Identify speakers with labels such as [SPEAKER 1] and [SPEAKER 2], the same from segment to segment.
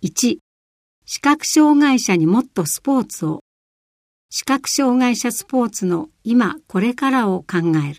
[SPEAKER 1] 1、視覚障害者にもっとスポーツを。視覚障害者スポーツの今これからを考える。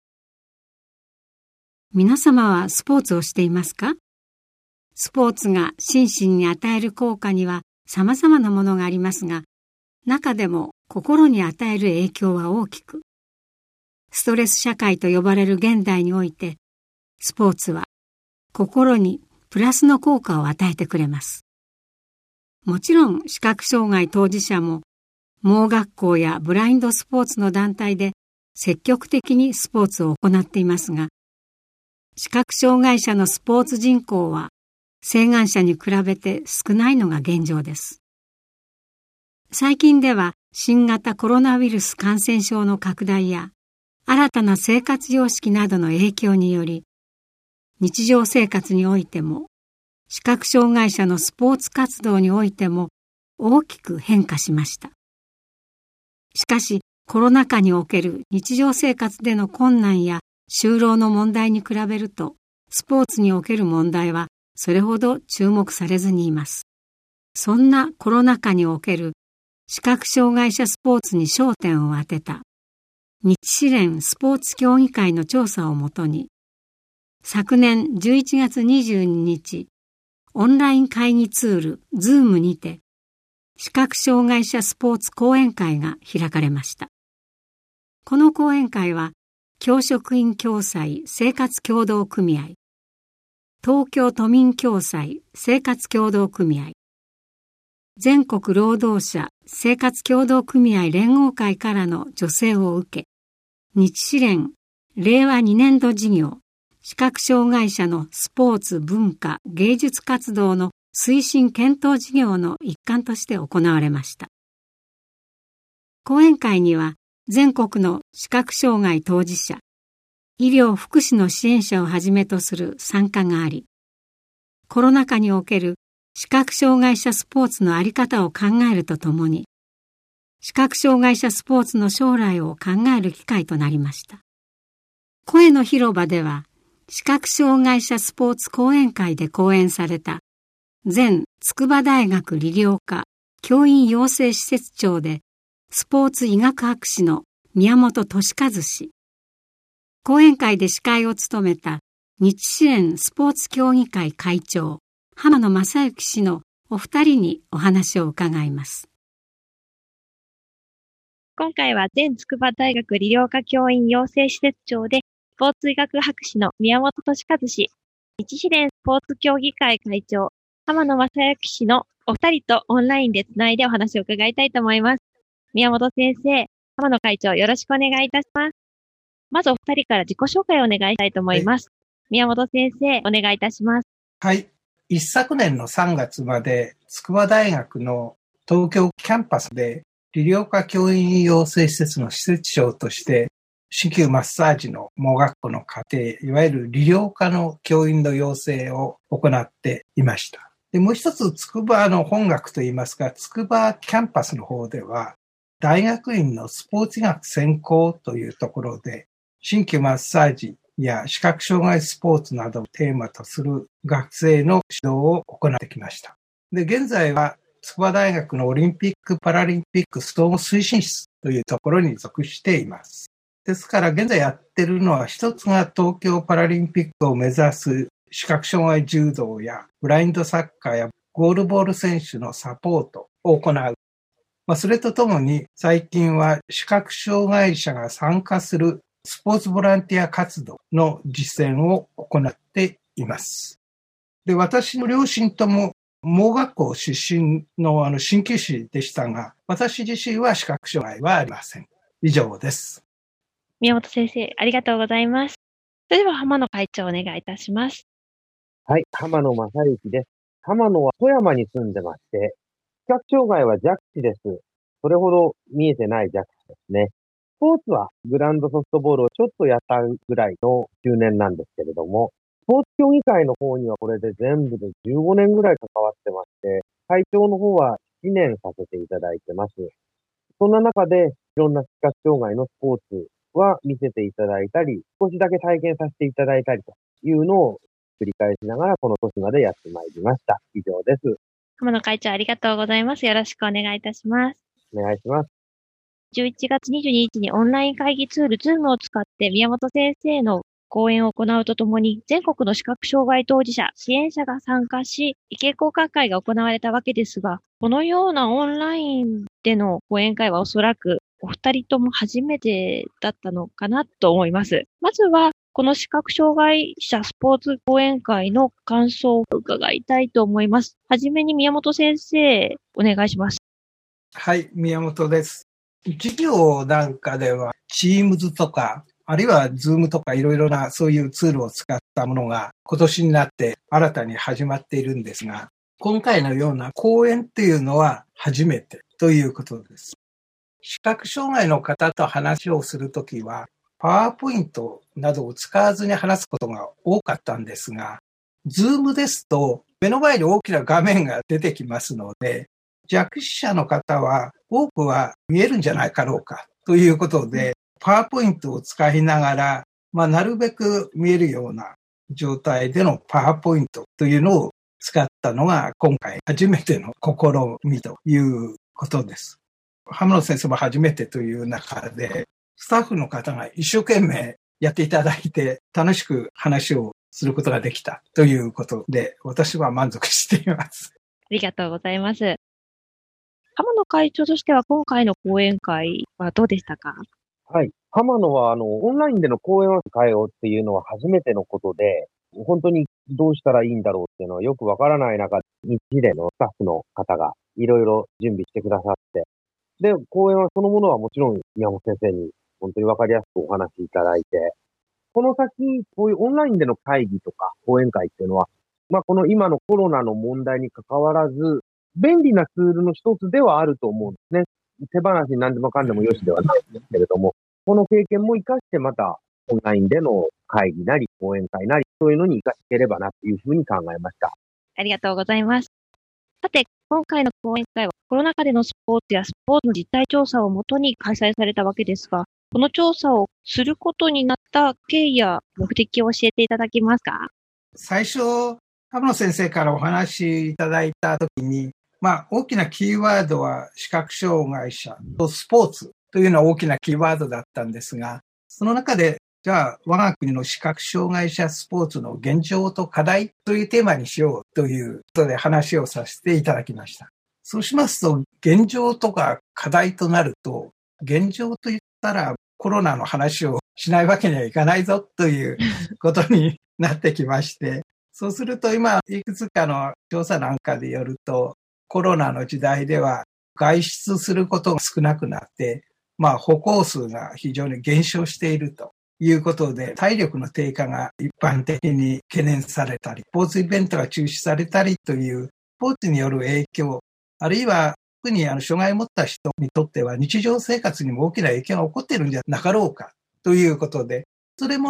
[SPEAKER 1] 皆様はスポーツをしていますか？スポーツが心身に与える効果には様々なものがありますが、中でも心に与える影響は大きく、ストレス社会と呼ばれる現代において、スポーツは心にプラスの効果を与えてくれます。もちろん視覚障害当事者も盲学校やブラインドスポーツの団体で積極的にスポーツを行っていますが、視覚障害者のスポーツ人口は晴眼者に比べて少ないのが現状です。最近では新型コロナウイルス感染症の拡大や新たな生活様式などの影響により、日常生活においても視覚障害者のスポーツ活動においても大きく変化しました。しかしコロナ禍における日常生活での困難や就労の問題に比べると、スポーツにおける問題はそれほど注目されずにいます。そんなコロナ禍における視覚障害者スポーツに焦点を当てた日支連スポーツ協議会の調査をもとに、昨年11月22日、オンライン会議ツール Zoom にて視覚障害者スポーツ講演会が開かれました。この講演会は教職員共済生活協同組合、東京都民共済生活協同組合、全国労働者生活協同組合連合会からの助成を受け、日支連令和2年度事業視覚障害者のスポーツ文化芸術活動の推進検討事業の一環として行われました。講演会には全国の視覚障害当事者、医療福祉の支援者をはじめとする参加があり、コロナ禍における視覚障害者スポーツの在り方を考えるとともに、視覚障害者スポーツの将来を考える機会となりました。声の広場では、視覚障害者スポーツ講演会で講演された前筑波大学理療科教員養成施設長でスポーツ医学博士の宮本俊和氏、講演会で司会を務めた日支連スポーツ協議会会長浜野正幸氏のお二人にお話を伺います。
[SPEAKER 2] 今回は前筑波大学理療科教員養成施設長でスポーツ医学博士の宮本俊和氏、日支連スポーツ協議会会長浜野正幸氏のお二人とオンラインでつないでお話を伺いたいと思います。宮本先生、浜野会長、よろしくお願いいたします。まずお二人から自己紹介をお願いしたいと思います。宮本先生、お願いいたします。
[SPEAKER 3] はい。一昨年の3月まで筑波大学の東京キャンパスで理療科教員養成施設の施設長として鍼灸マッサージの盲学校の課程、いわゆる理療科の教員の養成を行っていました。で、もう一つ筑波の本学といいますか、筑波キャンパスの方では大学院のスポーツ医学専攻というところで鍼灸マッサージや視覚障害スポーツなどをテーマとする学生の指導を行ってきました。で、現在は筑波大学のオリンピック・パラリンピックストーム推進室というところに属しています。ですから現在やってるのは一つが東京パラリンピックを目指す視覚障害柔道やブラインドサッカーやゴールボール選手のサポートを行う。それとともに最近は視覚障害者が参加するスポーツボランティア活動の実践を行っています。で、私の両親とも盲学校出身の鍼灸師でしたが、私自身は視覚障害はありません。以上です。
[SPEAKER 2] 宮本先生、ありがとうございます。それでは浜野会長お願いいたします。
[SPEAKER 4] はい、浜野正幸です。浜野は富山に住んでまして、視覚障害は弱視です。それほど見えてない弱視ですね。スポーツはグラウンドソフトボールをちょっとやったぐらいの中年なんですけれども、スポーツ協議会の方にはこれで全部で15年ぐらい関わってまして、会長の方は1年させていただいてます。そんな中でいろんな視覚障害のスポーツは見せていただいたり、少しだけ体験させていただいたりというのを繰り返しながらこの年までやってまいりました。以上です。
[SPEAKER 2] 浜野会長ありがとうございます。よろしくお願いいたします。
[SPEAKER 4] お願いします。
[SPEAKER 2] 11月22日にオンライン会議ツール Zoom を使って宮本先生の講演を行うとともに、全国の視覚障害当事者、支援者が参加し、意見交換会が行われたわけですが、このようなオンラインでの講演会はおそらくお二人とも初めてだったのかなと思います。まずは、この視覚障害者スポーツ講演会の感想を伺いたいと思います。はじめに宮本先生、お願いします。
[SPEAKER 3] はい、宮本です。授業なんかでは、Teams とか、あるいは Zoom とかいろいろなそういうツールを使ったものが今年になって新たに始まっているんですが、今回のような講演っていうのは初めてということです。視覚障害の方と話をするときは、パワーポイントなどを使わずに話すことが多かったんですが、Zoom ですと目の前に大きな画面が出てきますので、弱視者の方は多くは見えるんじゃないかろうかということで、パワーポイントを使いながら、なるべく見えるような状態でのパワーポイントというのを使ったのが今回初めての試みということです。浜野先生も初めてという中で、スタッフの方が一生懸命やっていただいて楽しく話をすることができたということで、私は満足しています。
[SPEAKER 2] ありがとうございます。浜野会長としては今回の講演会はどうでしたか？
[SPEAKER 4] はい。浜野は、オンラインでの講演会をっていうのは初めてのことで、本当にどうしたらいいんだろうっていうのはよくわからない中、日例のスタッフの方がいろいろ準備してくださって、で、講演はそのものはもちろん宮本先生に本当にわかりやすくお話しいただいて、この先、こういうオンラインでの会議とか講演会っていうのは、この今のコロナの問題に関わらず、便利なツールの一つではあると思うんですね。手放しに何でもかんでもよしではないんですけれども、この経験も活かしてまたオンラインでの会議なり講演会なりそういうのに活かしていければなというふうに考えました。
[SPEAKER 2] ありがとうございます。さて、今回の講演会はコロナ禍でのスポーツやスポーツの実態調査をもとに開催されたわけですが、この調査をすることになった経緯や目的を教えていただけますか？
[SPEAKER 3] 最初、浜野先生からお話しいただいたときに、大きなキーワードは視覚障害者とスポーツというのは大きなキーワードだったんですが、その中で、じゃあ我が国の視覚障害者スポーツの現状と課題というテーマにしようということで話をさせていただきました。そうしますと、現状とか課題となると、現状と言ったらコロナの話をしないわけにはいかないぞということになってきまして、そうすると今いくつかの調査なんかでよると、コロナの時代では外出することが少なくなって、歩行数が非常に減少しているということで、体力の低下が一般的に懸念されたり、スポーツイベントが中止されたりというスポーツによる影響、あるいは特に障害を持った人にとっては日常生活にも大きな影響が起こっているんじゃなかろうかということで、それも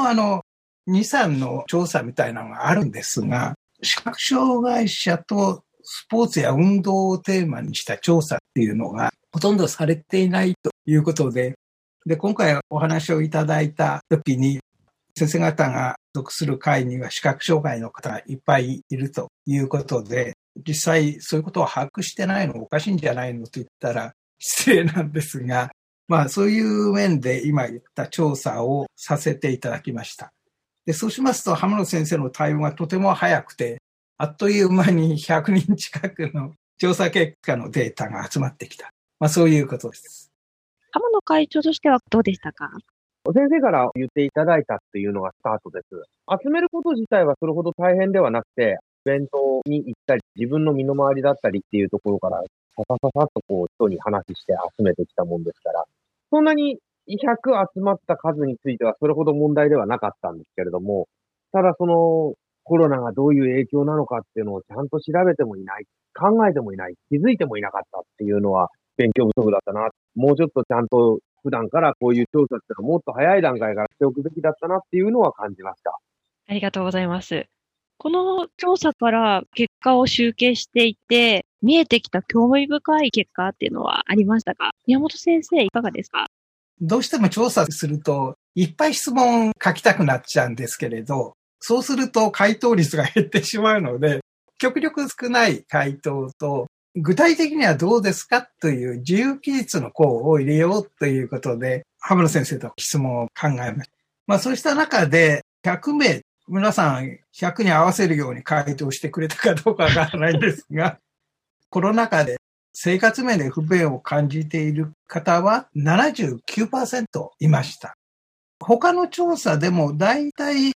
[SPEAKER 3] 2、3の調査みたいなのがあるんですが、視覚障害者とスポーツや運動をテーマにした調査っていうのがほとんどされていないということで、今回お話をいただいたときに、先生方が属する会には視覚障害の方がいっぱいいるということで、実際そういうことを把握してないのおかしいんじゃないのと言ったら失礼なんですが、そういう面で今言った調査をさせていただきました。で、そうしますと浜野先生の対応がとても早くて、あっという間に100人近くの調査結果のデータが集まってきた。そういうことです。
[SPEAKER 2] 浜野会長としてはどうでしたか？
[SPEAKER 4] 先生から言っていただいたっていうのがスタートです。集めること自体はそれほど大変ではなくて、イベントに行ったり、自分の身の回りだったりっていうところから、さささっと人に話して集めてきたもんですから、そんなに100集まった数についてはそれほど問題ではなかったんですけれども、ただコロナがどういう影響なのかっていうのをちゃんと調べてもいない、考えてもいない、気づいてもいなかったっていうのは勉強不足だったな。もうちょっとちゃんと普段からこういう調査っていうのはもっと早い段階からしておくべきだったなっていうのは感じました。
[SPEAKER 2] ありがとうございます。この調査から結果を集計していて、見えてきた興味深い結果っていうのはありましたか？宮本先生いかがですか？
[SPEAKER 3] どうしても調査するといっぱい質問書きたくなっちゃうんですけれど、そうすると回答率が減ってしまうので、 極力少ない回答と、具体的にはどうですかという自由記述の項を入れようということで、浜野先生と質問を考えました。そうした中で100名、皆さん100に合わせるように回答してくれたかどうかわからないんですが、コロナ禍で生活面で不便を感じている方は 79% いました。他の調査でもだいたい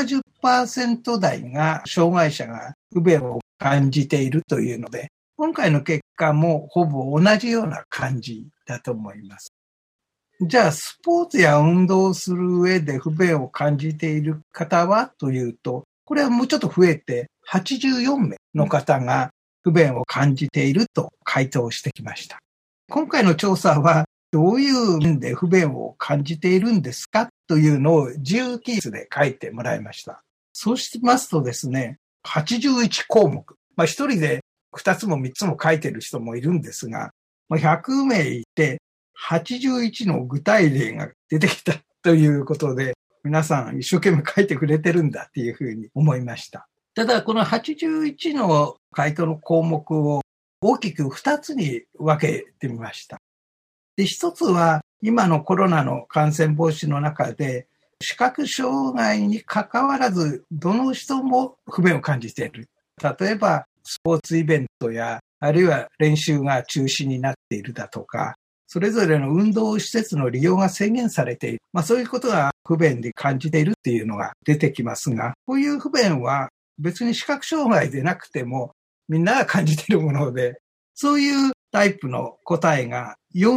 [SPEAKER 3] 70% 台が障害者が不便を感じているというので、今回の結果もほぼ同じような感じだと思います。じゃあ、スポーツや運動をする上で不便を感じている方はというと、これはもうちょっと増えて84名の方が不便を感じていると回答してきました。今回の調査はどういう面で不便を感じているんですかというのを自由記述で書いてもらいました。そうしますとですね、81項目。一人で2つも3つも書いてる人もいるんですが、100名いて81の具体例が出てきたということで、皆さん一生懸命書いてくれてるんだっていうふうに思いました。ただ、この81の回答の項目を大きく2つに分けてみました。で、1つは今のコロナの感染防止の中で、視覚障害に関わらずどの人も不便を感じている。例えばスポーツイベントや、あるいは練習が中止になっているだとか、それぞれの運動施設の利用が制限されている。そういうことが不便で感じているっていうのが出てきますが、こういう不便は別に視覚障害でなくてもみんなが感じているもので、そういうタイプの答えが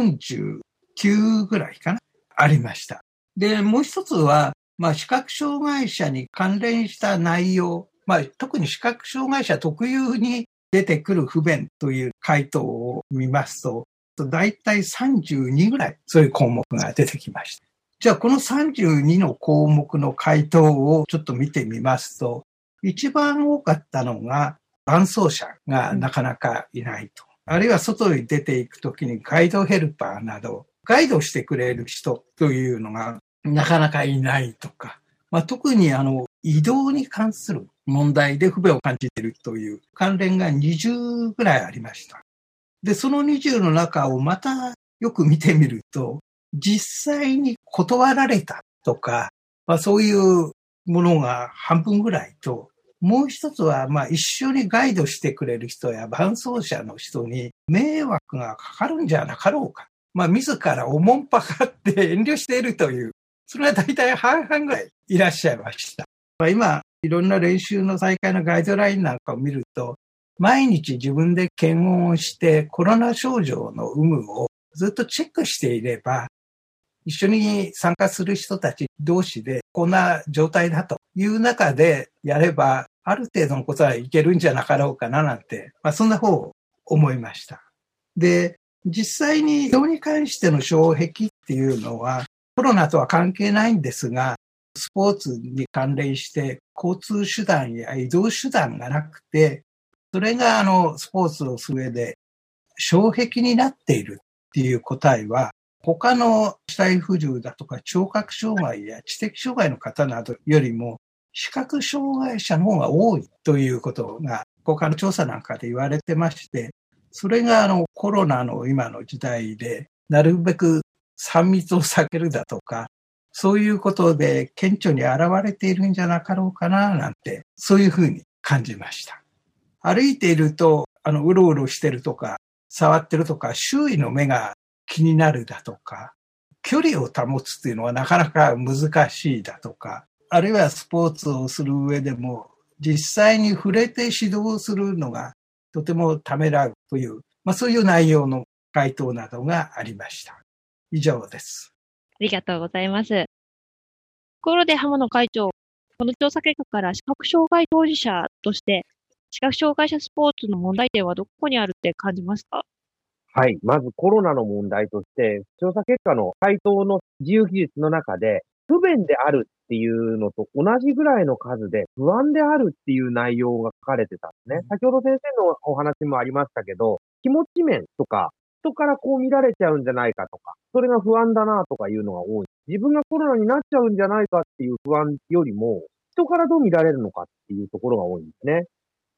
[SPEAKER 3] 49ぐらいかな、ありました。で、もう一つは、視覚障害者に関連した内容、特に視覚障害者特有に出てくる不便という回答を見ますと、だいたい32ぐらいそういう項目が出てきました。じゃあこの32の項目の回答をちょっと見てみますと、一番多かったのが伴走者がなかなかいないと。あるいは外に出ていくときにガイドヘルパーなど、ガイドしてくれる人というのがなかなかいないとか、特に移動に関する問題で不便を感じているという関連が20ぐらいありました。で、その20の中をまたよく見てみると、実際に断られたとか、そういうものが半分ぐらいと、もう一つは、一緒にガイドしてくれる人や伴走者の人に迷惑がかかるんじゃなかろうか。自らおもんぱかって遠慮しているという、それは大体半々ぐらいいらっしゃいました。今、いろんな練習の再開のガイドラインなんかを見ると、毎日自分で検温をしてコロナ症状の有無をずっとチェックしていれば、一緒に参加する人たち同士でこんな状態だという中でやれば、ある程度のことはいけるんじゃなかろうかななんて、そんな方を思いました。で、実際に移動に関しての障壁っていうのはコロナとは関係ないんですが、スポーツに関連して交通手段や移動手段がなくて、それがスポーツをする上で障壁になっているっていう答えは、他の視体不自由だとか聴覚障害や知的障害の方などよりも視覚障害者の方が多いということが他の調査なんかで言われてまして、それがコロナの今の時代でなるべく3密を避けるだとか、そういうことで顕著に現れているんじゃなかろうかななんて、そういうふうに感じました。歩いていると、うろうろしてるとか、触ってるとか、周囲の目が気になるだとか、距離を保つっていうのはなかなか難しいだとか、あるいはスポーツをする上でも、実際に触れて指導するのがとてもためらうという、そういう内容の回答などがありました。以上です。
[SPEAKER 2] ありがとうございます。ところで浜野会長、この調査結果から視覚障害当事者として、視覚障害者スポーツの問題点はどこにあるって感じますか？
[SPEAKER 4] はい。まずコロナの問題として、調査結果の回答の自由記述の中で、不便であるっていうのと同じぐらいの数で不安であるっていう内容が書かれてたんですね。先ほど先生のお話もありましたけど、気持ち面とか、人からこう見られちゃうんじゃないかとか、それが不安だなとかいうのが多い。自分がコロナになっちゃうんじゃないかっていう不安よりも、人からどう見られるのかっていうところが多いんですね。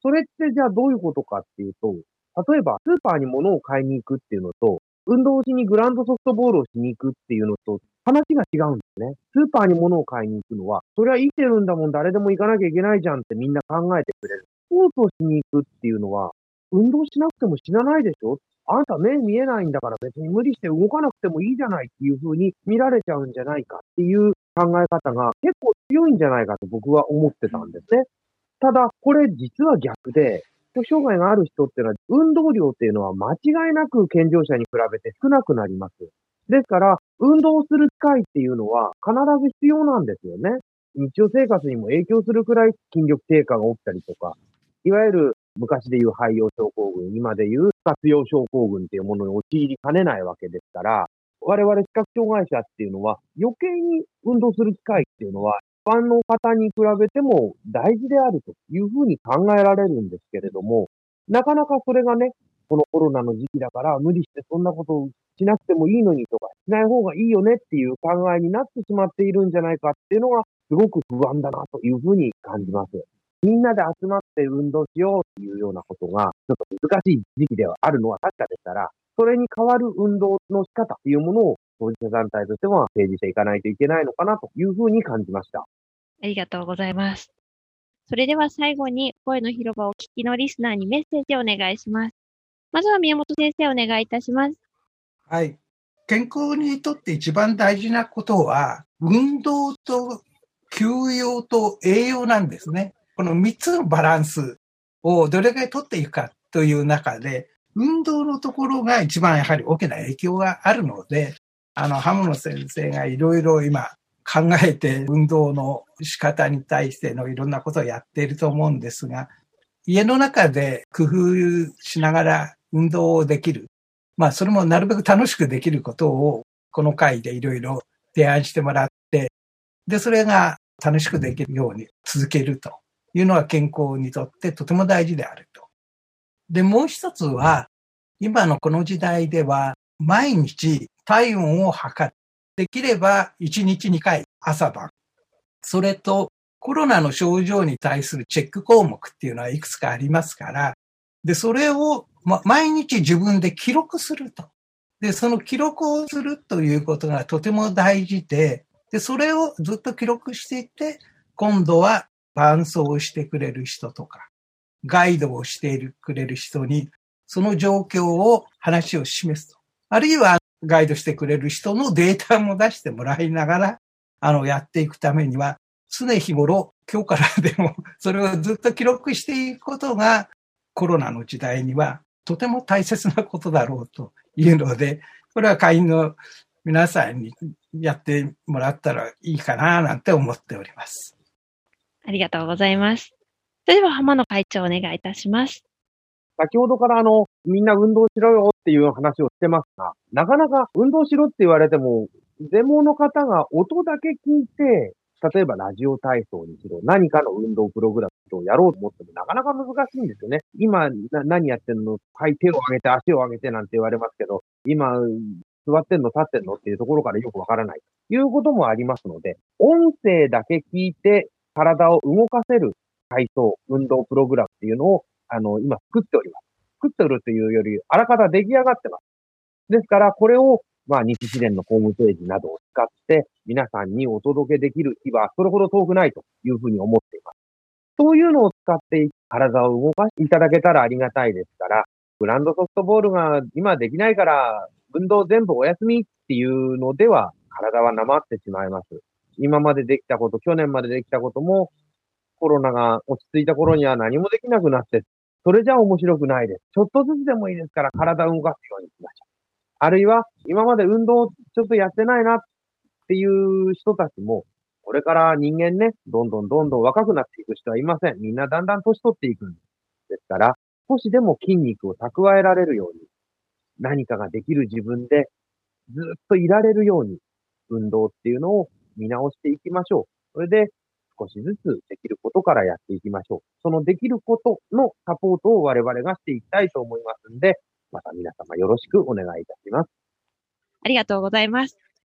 [SPEAKER 4] それってじゃあどういうことかっていうと、例えばスーパーに物を買いに行くっていうのと、運動しにグラウンドソフトボールをしに行くっていうのと、話が違うんですね。スーパーに物を買いに行くのは、それは生きてるんだもん、誰でも行かなきゃいけないじゃんってみんな考えてくれる。スポーツをしに行くっていうのは、運動しなくても死なないでしょ、あんた目見えないんだから別に無理して動かなくてもいいじゃないっていう風に見られちゃうんじゃないかっていう考え方が結構強いんじゃないかと僕は思ってたんですね。ただ、これ実は逆で、基礎障害がある人っていうのは、運動量っていうのは間違いなく健常者に比べて少なくなります。ですから、運動する機会っていうのは必ず必要なんですよね。日常生活にも影響するくらい筋力低下が起きたりとか、いわゆる昔でいう肺葉症候群、今でいう活用症候群っていうものに陥りかねないわけですから、我々視覚障害者っていうのは余計に運動する機会っていうのは一般の方に比べても大事であるというふうに考えられるんですけれども、なかなかそれがね、このコロナの時期だから無理してそんなことをしなくてもいいのにとか、しない方がいいよねっていう考えになってしまっているんじゃないかっていうのがすごく不安だなというふうに感じます。みんなで集まって運動しようというようなことが、ちょっと難しい時期ではあるのは確かですから、それに代わる運動の仕方というものを、当事者団体としては提示していかないといけないのかなというふうに感じました。
[SPEAKER 2] ありがとうございます。それでは最後に声の広場をお聞きのリスナーにメッセージをお願いします。まずは宮本先生お願いいたします。
[SPEAKER 3] はい。健康にとって一番大事なことは、運動と休養と栄養なんですね。この3つのバランスをどれぐらい取っていくかという中で、運動のところが一番やはり大きな影響があるので、浜野先生がいろいろ今考えて運動の仕方に対してのいろんなことをやっていると思うんですが、家の中で工夫しながら運動をできる。それもなるべく楽しくできることをこの回でいろいろ提案してもらって、で、それが楽しくできるように続けるというのは健康にとってとても大事であると。で、もう一つは、今のこの時代では毎日体温を測る。できれば1日2回朝晩。それとコロナの症状に対するチェック項目っていうのはいくつかありますから、で、それを毎日自分で記録すると。で、その記録をするということがとても大事で、で、それをずっと記録していって、今度は伴走をしてくれる人とか、ガイドをしてくれる人に、その状況を話を示すと。あるいはガイドしてくれる人のデータも出してもらいながら、やっていくためには、常日頃、今日からでも、それをずっと記録していくことが、コロナの時代には、とても大切なことだろうというので、これは会員の皆さんにやってもらったらいいかな、なんて思っております。
[SPEAKER 2] ありがとうございます。それでは浜野会長お願いいたします。
[SPEAKER 4] 先ほどからみんな運動しろよっていう話をしてますが、なかなか運動しろって言われても、全盲の方が音だけ聞いて、例えばラジオ体操にしろ、何かの運動プログラムをやろうと思ってもなかなか難しいんですよね。今、何やってんの？はい、手を上げて足を上げてなんて言われますけど、今、座ってんの立ってんのっていうところからよくわからないということもありますので、音声だけ聞いて体を動かせる体操、運動プログラムっていうのを今作っております。作っておるというより、あらかた出来上がってます。ですから、これを、日試練のホームページなどを使って、皆さんにお届けできる日は、それほど遠くないというふうに思っています。そういうのを使って体を動かしていただけたらありがたいですから、グランドソフトボールが今できないから、運動全部お休みっていうのでは、体はなまってしまいます。今までできたこと、去年までできたことも、コロナが落ち着いた頃には何もできなくなって、それじゃ面白くないです。ちょっとずつでもいいですから体を動かすようにしましょう。あるいは、今まで運動ちょっとやってないなっていう人たちも、これから人間ね、どんどん若くなっていく人はいません。みんなだんだん年取っていくんです。ですから、少しでも筋肉を蓄えられるように、何かができる自分でずっといられるように、運動っていうのを見直していきましょう。それで、少しずつできることからやっていきましょう。そのできることのサポートを我々がしていきたいと思いますんで、また皆様よろしくお願いいたします。
[SPEAKER 2] ありがとうございます。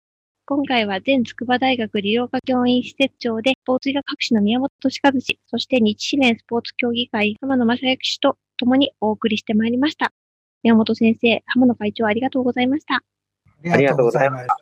[SPEAKER 2] 今回は前筑波大学理療科教員施設長でスポーツ医学博士の宮本俊和氏、そして日支連スポーツ協議会浜野正幸氏と共にお送りしてまいりました。宮本先生、浜野会長ありがとうございました。
[SPEAKER 3] ありがとうございました。